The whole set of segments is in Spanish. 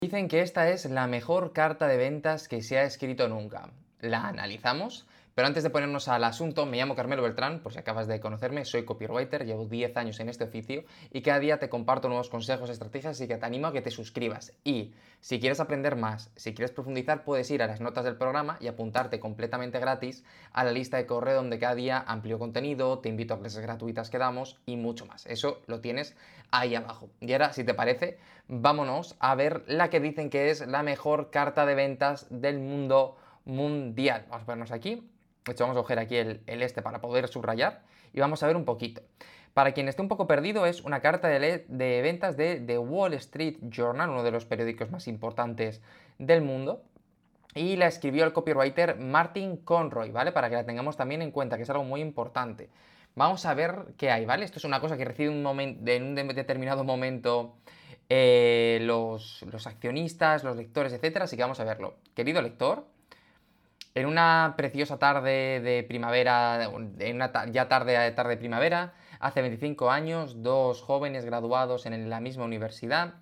Dicen que esta es la mejor carta de ventas que se ha escrito nunca. La analizamos, pero antes de ponernos al asunto, me llamo Carmelo Beltrán, por si acabas de conocerme, soy copywriter, llevo 10 años en este oficio y cada día te comparto nuevos consejos, estrategias y que te animo a que te suscribas. Y si quieres aprender más, si quieres profundizar, puedes ir a las notas del programa y apuntarte completamente gratis a la lista de correo donde cada día amplio contenido, te invito a clases gratuitas que damos y mucho más. Eso lo tienes ahí abajo. Y ahora, si te parece, vámonos a ver la que dicen que es la mejor carta de ventas del mundo mundial. Vamos a ponernos aquí. De hecho, vamos a coger aquí el este para poder subrayar y vamos a ver un poquito. Para quien esté un poco perdido, es una carta de ventas de The Wall Street Journal, uno de los periódicos más importantes del mundo. Y la escribió el copywriter Martin Conroy, ¿vale? Para que la tengamos también en cuenta, que es algo muy importante. Vamos a ver qué hay, ¿vale? Esto es una cosa que recibe en un determinado momento los accionistas, los lectores, etcétera, así que vamos a verlo. Querido lector, en una preciosa tarde de primavera, en una tarde de primavera, hace 25 años, dos jóvenes graduados en la misma universidad,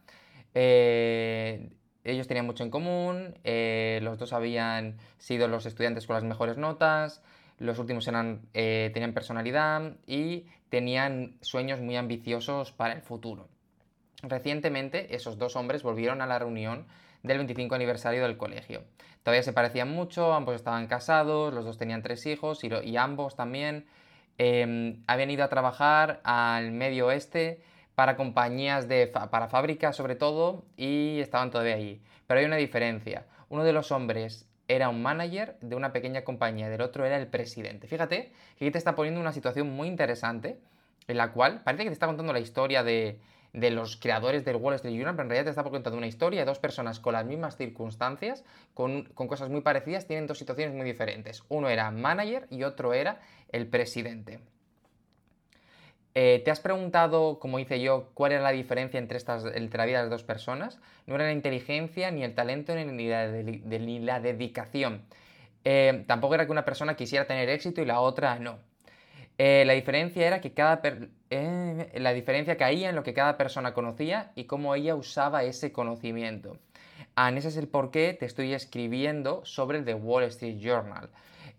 ellos tenían mucho en común, los dos habían sido los estudiantes con las mejores notas, los últimos tenían personalidad y tenían sueños muy ambiciosos para el futuro. Recientemente, esos dos hombres volvieron a la reunión del 25 aniversario del colegio. Todavía se parecían mucho, ambos estaban casados, los dos tenían 3 hijos y ambos también habían ido a trabajar al Medio Oeste para compañías para fábricas sobre todo y estaban todavía allí. Pero hay una diferencia. Uno de los hombres era un manager de una pequeña compañía y del otro era el presidente. Fíjate que aquí te está poniendo una situación muy interesante en la cual parece que te está contando la historia de los creadores del Wall Street Journal, pero en realidad te está contando una historia de dos personas con las mismas circunstancias, con cosas muy parecidas, tienen dos situaciones muy diferentes. Uno era manager y otro era el presidente. ¿Te has preguntado, como hice yo, cuál era la diferencia entre la vida de las dos personas? No era la inteligencia, ni el talento, ni la dedicación. Tampoco era que una persona quisiera tener éxito y la otra no. La diferencia era que la diferencia caía en lo que cada persona conocía y cómo ella usaba ese conocimiento. Ese es el por qué te estoy escribiendo sobre el The Wall Street Journal.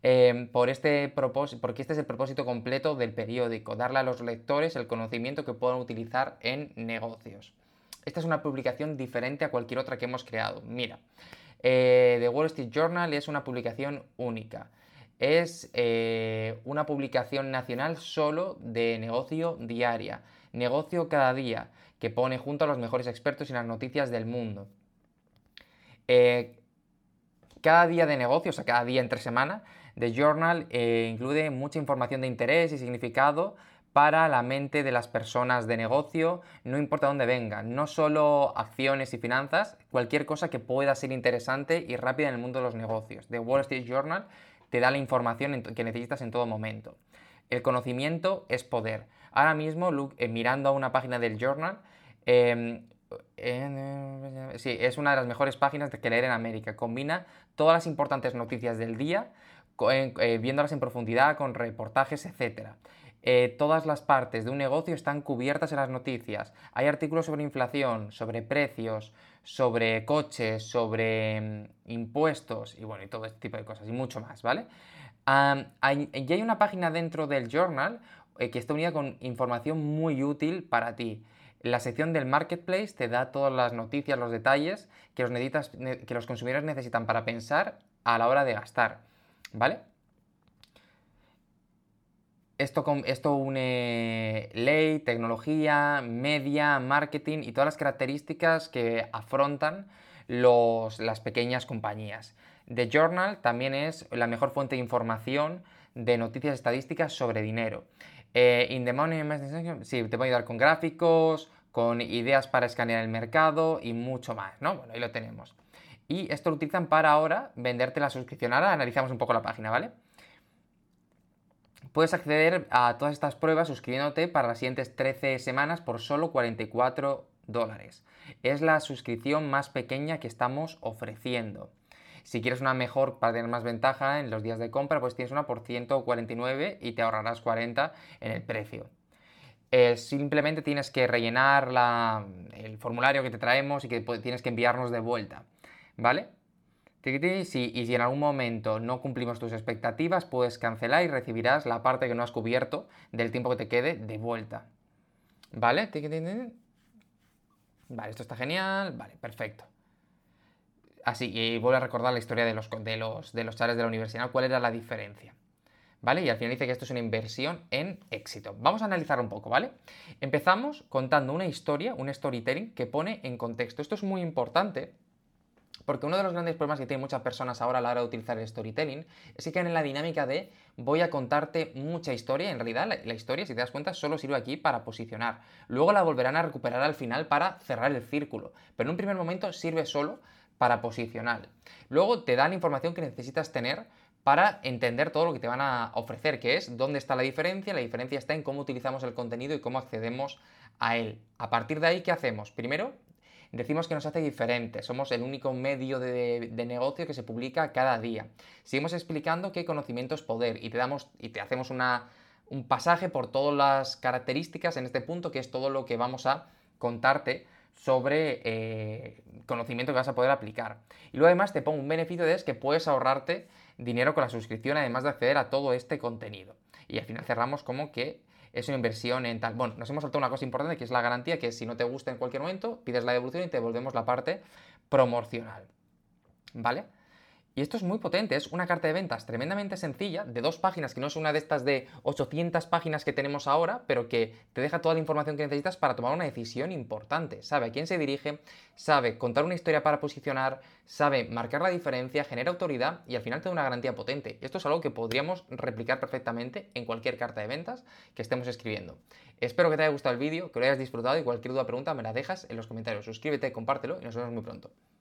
Porque este es el propósito completo del periódico, darle a los lectores el conocimiento que puedan utilizar en negocios. Esta es una publicación diferente a cualquier otra que hemos creado. Mira, The Wall Street Journal es una publicación única. Es una publicación nacional solo de negocio diaria, negocio cada día, que pone junto a los mejores expertos y las noticias del mundo. Cada día de negocio, o sea, cada día entre semana, The Journal incluye mucha información de interés y significado para la mente de las personas de negocio, no importa dónde vengan, no solo acciones y finanzas, cualquier cosa que pueda ser interesante y rápida en el mundo de los negocios. The Wall Street Journal te da la información que necesitas en todo momento. El conocimiento es poder. Ahora mismo, mirando a una página del Journal, sí, es una de las mejores páginas que leer en América. Combina todas las importantes noticias del día, viéndolas en profundidad, con reportajes, etc. Todas las partes de un negocio están cubiertas en las noticias. Hay artículos sobre inflación, sobre precios, sobre coches, sobre impuestos y bueno, y todo este tipo de cosas y mucho más, ¿vale? Y hay una página dentro del journal que está unida con información muy útil para ti. La sección del Marketplace te da todas las noticias, los detalles que los consumidores necesitan para pensar a la hora de gastar, ¿vale? Esto une ley, tecnología, media, marketing y todas las características que afrontan las pequeñas compañías. The Journal también es la mejor fuente de información de noticias estadísticas sobre dinero. In the Money, sí, te puede ayudar con gráficos, con ideas para escanear el mercado y mucho más, ¿no? Bueno, ahí lo tenemos. Y esto lo utilizan para ahora venderte la suscripción. Ahora analizamos un poco la página, ¿vale? Puedes acceder a todas estas pruebas suscribiéndote para las siguientes 13 semanas por solo $44. Es la suscripción más pequeña que estamos ofreciendo. Si quieres una mejor para tener más ventaja en los días de compra, pues tienes una por 149 y te ahorrarás 40 en el precio. Simplemente tienes que rellenar el formulario que te traemos y que tienes que enviarnos de vuelta, ¿vale? Y si en algún momento no cumplimos tus expectativas, puedes cancelar y recibirás la parte que no has cubierto del tiempo que te quede de vuelta, ¿vale? Vale, esto está genial, vale, perfecto. Así, y vuelvo a recordar la historia de los chavales de la universidad, cuál era la diferencia. ¿Vale? Y al final dice que esto es una inversión en éxito. Vamos a analizar un poco, ¿vale? Empezamos contando una historia, un storytelling que pone en contexto. Esto es muy importante porque uno de los grandes problemas que tienen muchas personas ahora a la hora de utilizar el storytelling es que caen en la dinámica de voy a contarte mucha historia. En realidad, la historia, si te das cuenta, solo sirve aquí para posicionar. Luego la volverán a recuperar al final para cerrar el círculo. Pero en un primer momento sirve solo para posicionar. Luego te dan información que necesitas tener para entender todo lo que te van a ofrecer, que es dónde está la diferencia. La diferencia está en cómo utilizamos el contenido y cómo accedemos a él. A partir de ahí, ¿qué hacemos? Primero, decimos que nos hace diferentes, somos el único medio de negocio que se publica cada día. Seguimos explicando que conocimiento es poder y te hacemos un pasaje por todas las características en este punto, que es todo lo que vamos a contarte sobre conocimiento que vas a poder aplicar. Y luego además te pongo un beneficio de es que puedes ahorrarte dinero con la suscripción, además de acceder a todo este contenido. Y al final cerramos como que es una inversión en tal. Bueno, nos hemos saltado una cosa importante que es la garantía, que si no te gusta en cualquier momento, pides la devolución y te devolvemos la parte promocional. ¿Vale? Y esto es muy potente, es una carta de ventas tremendamente sencilla, de 2 páginas, que no es una de estas de 800 páginas que tenemos ahora, pero que te deja toda la información que necesitas para tomar una decisión importante. Sabe a quién se dirige, sabe contar una historia para posicionar, sabe marcar la diferencia, genera autoridad y al final te da una garantía potente. Y esto es algo que podríamos replicar perfectamente en cualquier carta de ventas que estemos escribiendo. Espero que te haya gustado el vídeo, que lo hayas disfrutado y cualquier duda o pregunta me la dejas en los comentarios. Suscríbete, compártelo y nos vemos muy pronto.